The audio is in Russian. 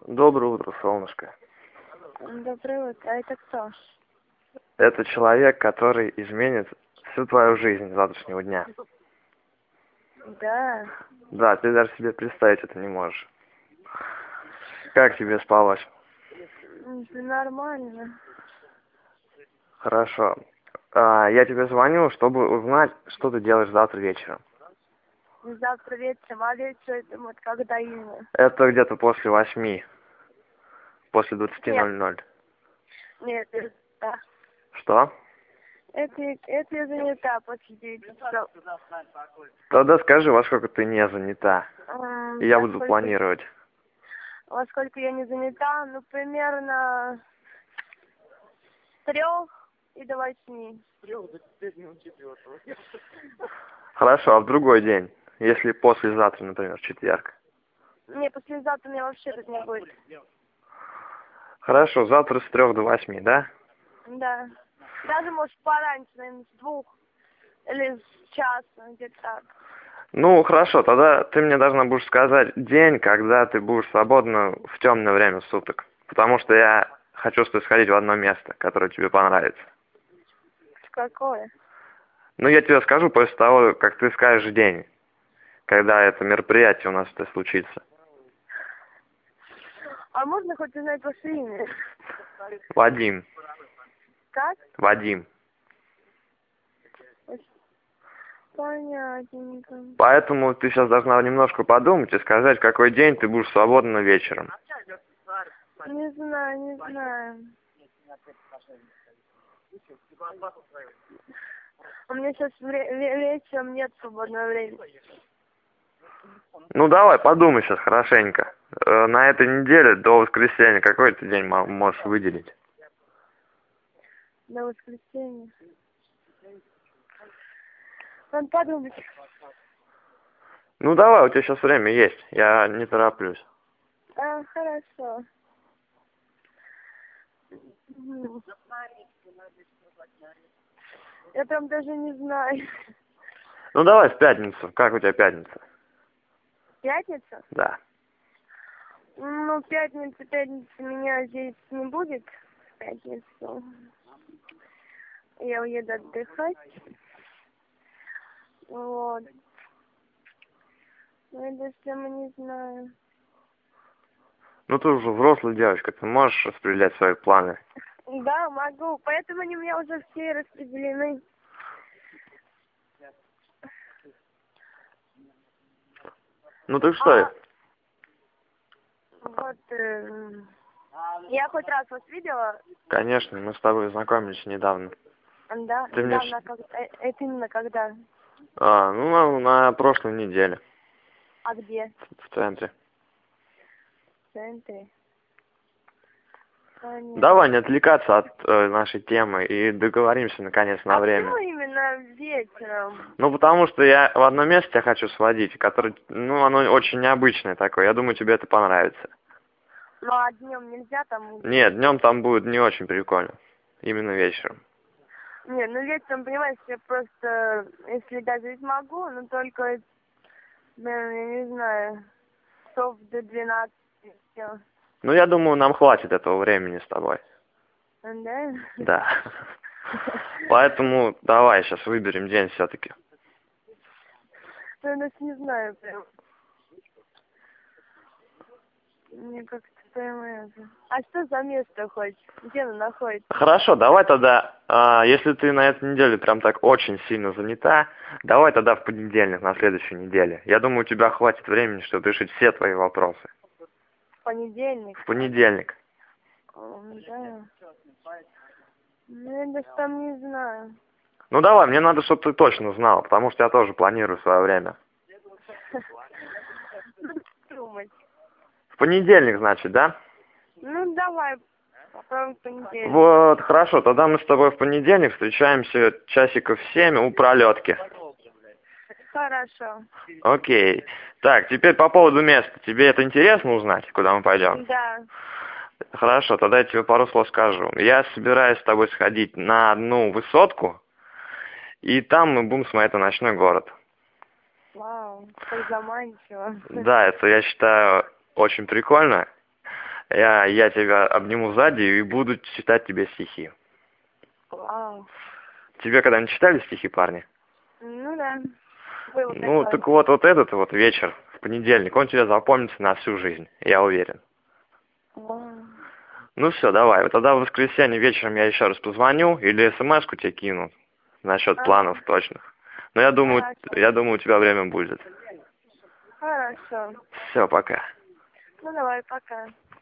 Доброе утро, солнышко. Доброе утро. А это кто? Это человек, который изменит всю твою жизнь с завтрашнего дня. Да. Да, ты даже себе представить это не можешь. Как тебе спалось? Нормально. Хорошо. Я тебе звоню, чтобы узнать, что ты делаешь завтра вечером. Завтра вечером, а вечером вот когда именно? Это где-то после 8, после 20:00. Нет, да. Что? Это я занята после 9 часов. Тогда скажи, во сколько ты не занята, и я буду планировать. Во сколько я не занята? Ну, примерно с 3 и до 8. Хорошо, а в другой день? Если послезавтра, например, четверг. Не, послезавтра меня вообще тут не будет. Хорошо, завтра с 3 до 8, да? Да. Даже, может, пораньше, наверное, с 2 или с часа, где-то так. Ну, хорошо, тогда ты мне должна будешь сказать день, когда ты будешь свободна в темное время суток. Потому что я хочу с тобой сходить в одно место, которое тебе понравится. Какое? Ну, я тебе скажу после того, как ты скажешь день, когда это мероприятие у нас это случится. А можно хоть узнать ваше имя? Вадим. Как? Вадим. Понятненько. Поэтому ты сейчас должна немножко подумать и сказать, какой день ты будешь свободна вечером. Не знаю, не знаю. У меня сейчас вечером нет свободного времени. Ну, давай, подумай сейчас хорошенько. На этой неделе до воскресенья какой ты день можешь выделить? До воскресенья. Надо подумать. Ну, давай, у тебя сейчас время есть. Я не тороплюсь. Хорошо. Я прям даже не знаю. Ну, давай в пятницу. Как у тебя пятница? Пятница? Да. Ну, пятница меня здесь не будет. В пятницу. Я уеду отдыхать. Вот. Ну, я даже прямо не знаю. Ну, ты уже взрослая девочка, ты можешь распределять свои планы. Да, могу. Поэтому они у меня уже все распределены. Ну, так что? Вот, я хоть раз вас видела? Конечно, мы с тобой знакомились недавно. Да, Ты недавно, это именно когда? Ну, на прошлой неделе. А где? В центре. В центре. Понятно. Давай не отвлекаться от нашей темы и договоримся, наконец, на время. Почему именно вечером? Ну, потому что я в одно место тебя хочу сводить, которое, ну, оно очень необычное такое. Я думаю, тебе это понравится. Ну, а днем нельзя там? Нет, днем там будет не очень прикольно. Именно вечером. Нет, ну вечером, понимаешь, я просто, если даже и смогу, но только, я не знаю, часов до 12, все. Ну, я думаю, нам хватит этого времени с тобой. Да? Да. Поэтому давай сейчас выберем день все-таки. Ну, я даже не знаю прям. Мне как-то прям это... А что за место хоть? Где оно находится? Хорошо, давай тогда, если ты на этой неделе прям так очень сильно занята, давай тогда в понедельник, на следующей неделе. Я думаю, у тебя хватит времени, чтобы решить все твои вопросы. В понедельник? В понедельник. Да. Ну, я даже там не знаю. Ну давай, мне надо, чтобы ты точно знал, потому что я тоже планирую свое время. Думать. В понедельник, значит, да? Ну, давай. Попробуем в понедельник. Вот, хорошо, тогда мы с тобой в понедельник встречаемся часиков в 7 у пролетки. Хорошо. Окей. Так, теперь по поводу места. Тебе это интересно узнать, куда мы пойдем? Да. Хорошо, тогда я тебе пару слов скажу. Я собираюсь с тобой сходить на одну высотку, и там мы будем смотреть на ночной город. Вау, как заманчиво. Да, это, я считаю, очень прикольно. Я тебя обниму сзади и буду читать тебе стихи. Вау. Тебе когда-нибудь читали стихи, парни? Ну да. Было Ну, такое. так вот этот вот вечер, в понедельник, он тебе запомнится на всю жизнь, я уверен. Вау. Ну все, давай. Вот тогда в воскресенье вечером я еще раз позвоню или смс-ку тебе кину насчет планов точных. Но я думаю, у тебя время будет. Хорошо. Все, пока. Ну давай, пока.